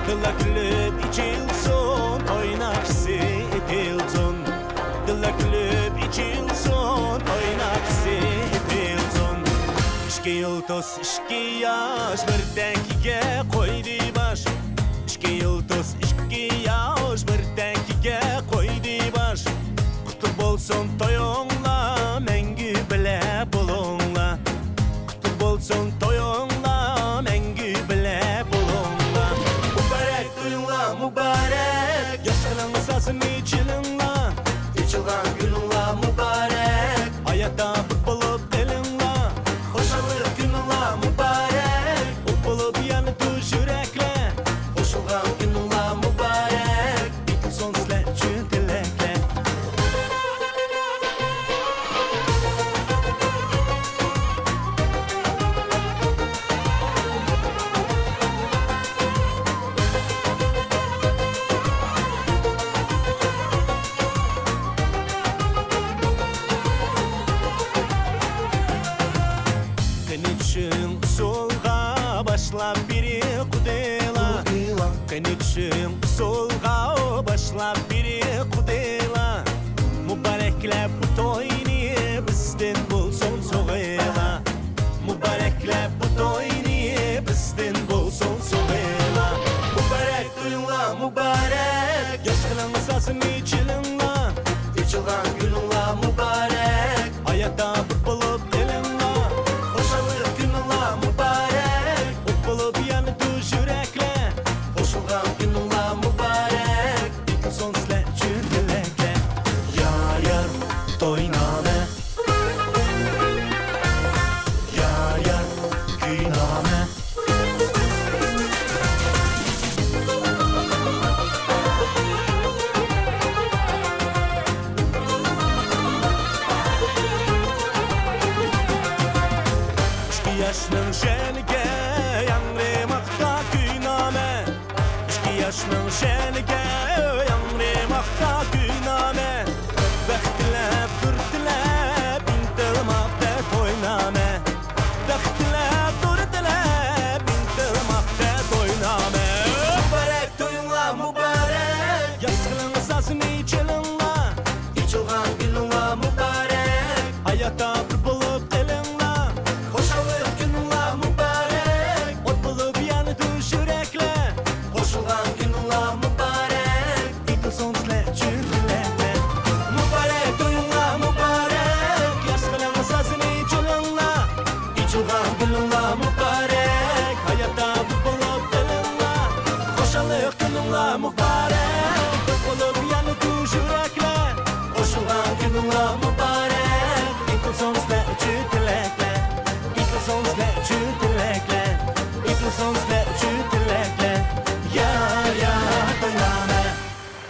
Dilla gülüp içilsin, oynaksı ipilsin. Dilla gülüp içilsin, oynaksı ipilsin. İşki yıldız, işki yaş, bir denkige koydu baş. İşki yıldız, işki yaş, bir denkige koydu baş. Kutu bolsun toyunla, mengü bile bulunla. Kutu bolsun toyunla, mengü bile bulunla. Mübarek duyunla, mübarek, yaşının sazını içilinla. İçilgan gününla mübarek, hayata bir bulup elinla. Hoşalık gününla mübarek, ul bulup yanı tuş yürekle. Hoşulgan gününla mübarek, bir son sizler için dilekle. Keniçim solga başla biri kudela. Keniçim solga başla biri kudela. Mübarekler bu toyni bizden bulsun soğela. Mübarekler bu toyni bizden bulsun soğela. Mübarek duyunla mübarek, yaşının sazını içilinla. İçilgan gününla mübarek, hayata bir bulup elinla. Hoşalık gününla mübarek, ul bulup yanı tuş yürekle. Hoşulgan gününla mübarek, bir son sizler için dilekle. Yar yar toyname, yar yar güyname. İşki yaşının şenige, yanrimakta güyname. İşki yaşının şenige, yanrimakta güyname.